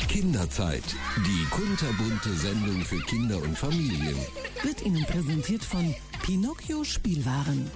Kinderzeit, die kunterbunte Sendung für Kinder und Familien. Wird Ihnen präsentiert von Pinocchio Spielwaren.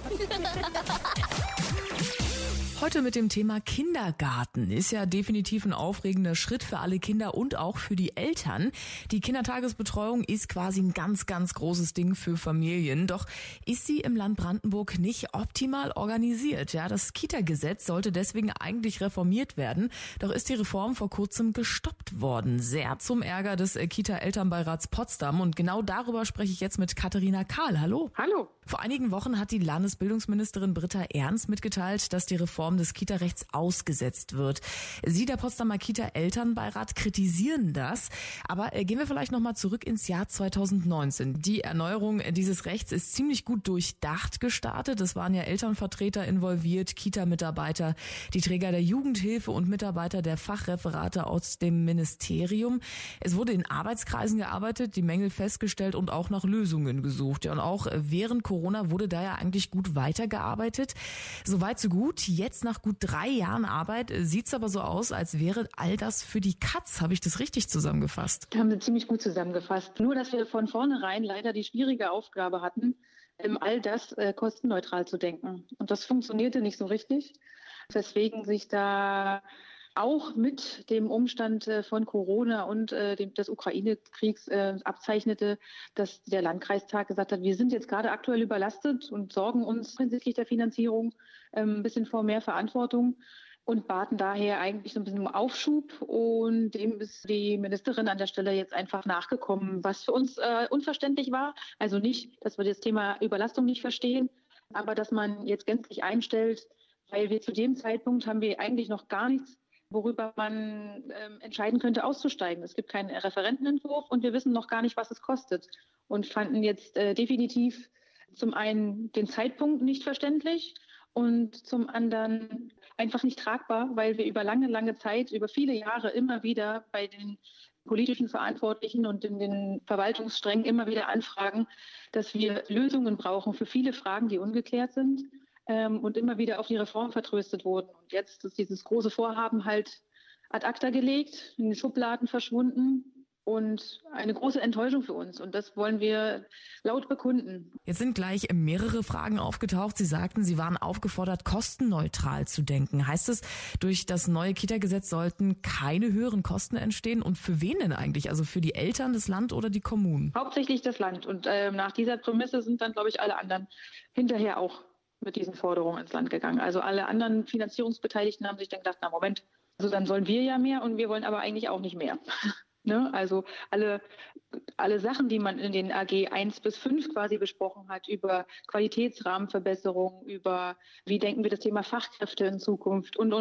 Heute mit dem Thema Kindergarten. Ist ja definitiv ein aufregender Schritt für alle Kinder und auch für die Eltern. Die Kindertagesbetreuung ist quasi ein ganz, ganz großes Ding für Familien. Doch ist sie im Land Brandenburg nicht optimal organisiert. Ja, das Kita-Gesetz sollte deswegen eigentlich reformiert werden. Doch ist die Reform vor kurzem gestoppt worden. Sehr zum Ärger des Kita-Elternbeirats Potsdam. Und genau darüber spreche ich jetzt mit Katharina Kahl. Hallo. Hallo. Vor einigen Wochen hat die Landesbildungsministerin Britta Ernst mitgeteilt, dass die Reform des Kita-Rechts ausgesetzt wird. Sie, der Potsdamer Kita-Elternbeirat, kritisieren das. Aber gehen wir vielleicht nochmal zurück ins Jahr 2019. Die Erneuerung dieses Rechts ist ziemlich gut durchdacht gestartet. Es waren ja Elternvertreter involviert, Kita-Mitarbeiter, die Träger der Jugendhilfe und Mitarbeiter der Fachreferate aus dem Ministerium. Es wurde in Arbeitskreisen gearbeitet, die Mängel festgestellt und auch nach Lösungen gesucht. Ja, und auch während Corona wurde da ja eigentlich gut weitergearbeitet. Soweit so gut. Jetzt nach gut 3 Jahren Arbeit sieht's aber so aus, als wäre all das für die Katz. Habe ich das richtig zusammengefasst? Haben Sie ziemlich gut zusammengefasst. Nur, dass wir von vornherein leider die schwierige Aufgabe hatten, all das kostenneutral zu denken. Und das funktionierte nicht so richtig, weswegen sich da auch mit dem Umstand von Corona und des Ukraine-Kriegs abzeichnete, dass der Landkreistag gesagt hat, wir sind jetzt gerade aktuell überlastet und sorgen uns hinsichtlich der Finanzierung ein bisschen vor mehr Verantwortung und baten daher eigentlich so ein bisschen um Aufschub. Und dem ist die Ministerin an der Stelle jetzt einfach nachgekommen, was für uns unverständlich war. Also nicht, dass wir das Thema Überlastung nicht verstehen, aber dass man jetzt gänzlich einstellt, weil wir zu dem Zeitpunkt haben wir eigentlich noch gar nichts, worüber man entscheiden könnte, auszusteigen. Es gibt keinen Referentenentwurf und wir wissen noch gar nicht, was es kostet. Und fanden jetzt definitiv zum einen den Zeitpunkt nicht verständlich und zum anderen einfach nicht tragbar, weil wir über lange, lange Zeit, über viele Jahre immer wieder bei den politischen Verantwortlichen und in den Verwaltungssträngen immer wieder anfragen, dass wir Lösungen brauchen für viele Fragen, die ungeklärt sind. Und immer wieder auf die Reform vertröstet wurden. Und jetzt ist dieses große Vorhaben halt ad acta gelegt, in die Schubladen verschwunden und eine große Enttäuschung für uns. Und das wollen wir laut bekunden. Jetzt sind gleich mehrere Fragen aufgetaucht. Sie sagten, Sie waren aufgefordert, kostenneutral zu denken. Heißt es, durch das neue Kita-Gesetz sollten keine höheren Kosten entstehen? Und für wen denn eigentlich? Also für die Eltern, das Land oder die Kommunen? Hauptsächlich das Land. Und nach dieser Prämisse sind dann, glaube ich, alle anderen hinterher auch mit diesen Forderungen ins Land gegangen. Also alle anderen Finanzierungsbeteiligten haben sich dann gedacht, na Moment, also dann sollen wir ja mehr und wir wollen aber eigentlich auch nicht mehr. Ne? Also alle Sachen, die man in den AG 1 bis 5 quasi besprochen hat, über Qualitätsrahmenverbesserung, über wie denken wir das Thema Fachkräfte in Zukunft und.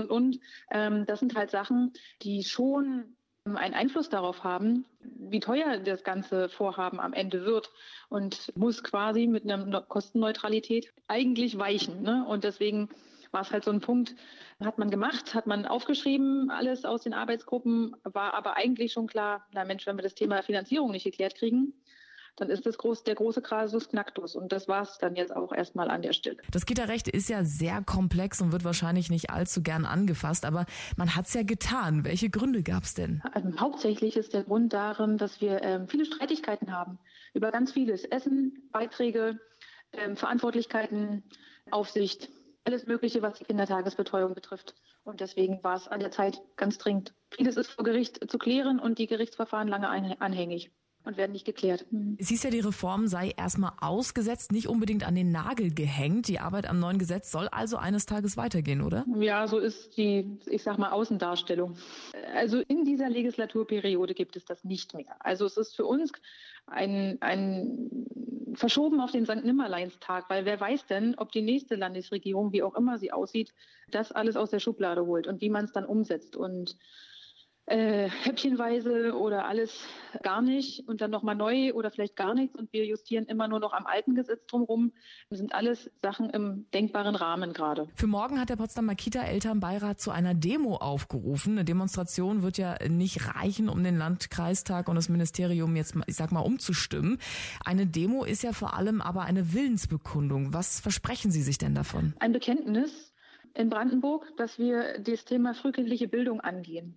Das sind halt Sachen, die schon einen Einfluss darauf haben, wie teuer das ganze Vorhaben am Ende wird und muss quasi mit einer Kostenneutralität eigentlich weichen. Ne? Und deswegen war es halt so ein Punkt, hat man gemacht, hat man aufgeschrieben, alles aus den Arbeitsgruppen, war aber eigentlich schon klar, na Mensch, wenn wir das Thema Finanzierung nicht geklärt kriegen, dann ist das der große Kasus Knacktus. Und das war es dann jetzt auch erstmal an der Stelle. Das Kita-Recht ist ja sehr komplex und wird wahrscheinlich nicht allzu gern angefasst, aber man hat es ja getan. Welche Gründe gab es denn? Also hauptsächlich ist der Grund darin, dass wir viele Streitigkeiten haben über ganz vieles. Essen, Beiträge, Verantwortlichkeiten, Aufsicht, alles Mögliche, was die Kindertagesbetreuung betrifft. Und deswegen war es an der Zeit ganz dringend. Vieles ist vor Gericht zu klären und die Gerichtsverfahren lange anhängig und werden nicht geklärt. Es hieß ja, die Reform sei erstmal ausgesetzt, nicht unbedingt an den Nagel gehängt. Die Arbeit am neuen Gesetz soll also eines Tages weitergehen, oder? Ja, so ist die, ich sag mal, Außendarstellung. Also in dieser Legislaturperiode gibt es das nicht mehr. Also es ist für uns ein verschoben auf den St. Nimmerleinstag, weil wer weiß denn, ob die nächste Landesregierung, wie auch immer sie aussieht, das alles aus der Schublade holt und wie man es dann umsetzt. Und häppchenweise oder alles gar nicht und dann nochmal neu oder vielleicht gar nichts und wir justieren immer nur noch am alten Gesetz drumherum. Das sind alles Sachen im denkbaren Rahmen gerade. Für morgen hat der Potsdamer Kita-Elternbeirat zu einer Demo aufgerufen. Eine Demonstration wird ja nicht reichen, um den Landkreistag und das Ministerium jetzt, ich sag mal, umzustimmen. Eine Demo ist ja vor allem aber eine Willensbekundung. Was versprechen Sie sich denn davon? Ein Bekenntnis in Brandenburg, dass wir das Thema frühkindliche Bildung angehen.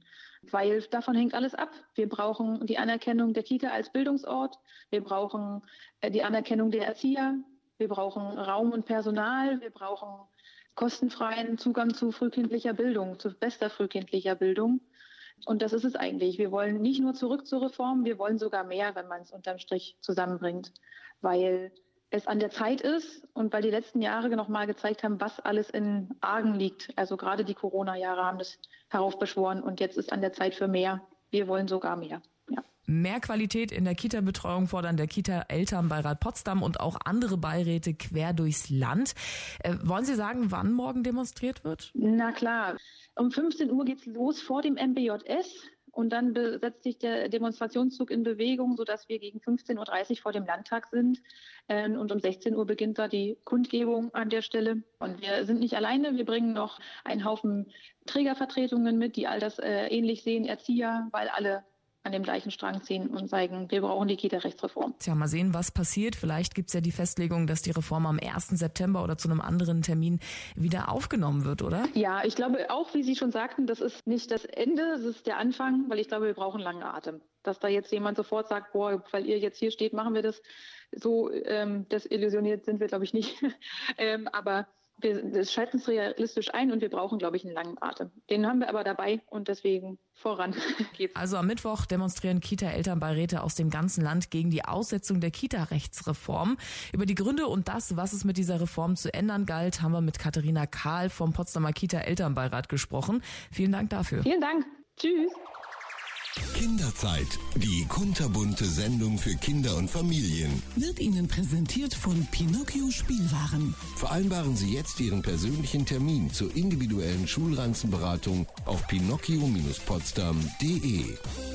weil davon hängt alles ab. Wir brauchen die Anerkennung der Kita als Bildungsort, wir brauchen die Anerkennung der Erzieher, wir brauchen Raum und Personal, wir brauchen kostenfreien Zugang zu frühkindlicher Bildung, zu bester frühkindlicher Bildung. Und das ist es eigentlich. Wir wollen nicht nur zurück zur Reform, wir wollen sogar mehr, wenn man es unterm Strich zusammenbringt, weil es an der Zeit ist und weil die letzten Jahre noch mal gezeigt haben, was alles in Argen liegt. Also gerade die Corona-Jahre haben das heraufbeschworen und jetzt ist an der Zeit für mehr. Wir wollen sogar mehr. Ja. Mehr Qualität in der Kita-Betreuung fordern der Kita-Elternbeirat Potsdam und auch andere Beiräte quer durchs Land. Wollen Sie sagen, wann morgen demonstriert wird? Na klar. Um 15 Uhr geht's los vor dem MBJS. Und dann setzt sich der Demonstrationszug in Bewegung, sodass wir gegen 15.30 Uhr vor dem Landtag sind. Und um 16 Uhr beginnt da die Kundgebung an der Stelle. Und wir sind nicht alleine. Wir bringen noch einen Haufen Trägervertretungen mit, die all das ähnlich sehen, Erzieher, weil alle an dem gleichen Strang ziehen und sagen, wir brauchen die Kita-Rechtsreform. Tja, mal sehen, was passiert. Vielleicht gibt's ja die Festlegung, dass die Reform am 1. September oder zu einem anderen Termin wieder aufgenommen wird, oder? Ja, ich glaube auch, wie Sie schon sagten, das ist nicht das Ende, das ist der Anfang, weil ich glaube, wir brauchen langen Atem. Dass da jetzt jemand sofort sagt, boah, weil ihr jetzt hier steht, machen wir das. So desillusioniert sind wir, glaube ich, nicht. Aber wir schalten es realistisch ein und wir brauchen, glaube ich, einen langen Atem. Den haben wir aber dabei und deswegen voran geht's. Also am Mittwoch demonstrieren Kita-Elternbeiräte aus dem ganzen Land gegen die Aussetzung der Kita-Rechtsreform. Über die Gründe und das, was es mit dieser Reform zu ändern galt, haben wir mit Katharina Kahl vom Potsdamer Kita-Elternbeirat gesprochen. Vielen Dank dafür. Vielen Dank. Tschüss. Kinderzeit, die kunterbunte Sendung für Kinder und Familien. Wird Ihnen präsentiert von Pinocchio Spielwaren. Vereinbaren Sie jetzt Ihren persönlichen Termin zur individuellen Schulranzenberatung auf pinocchio-potsdam.de.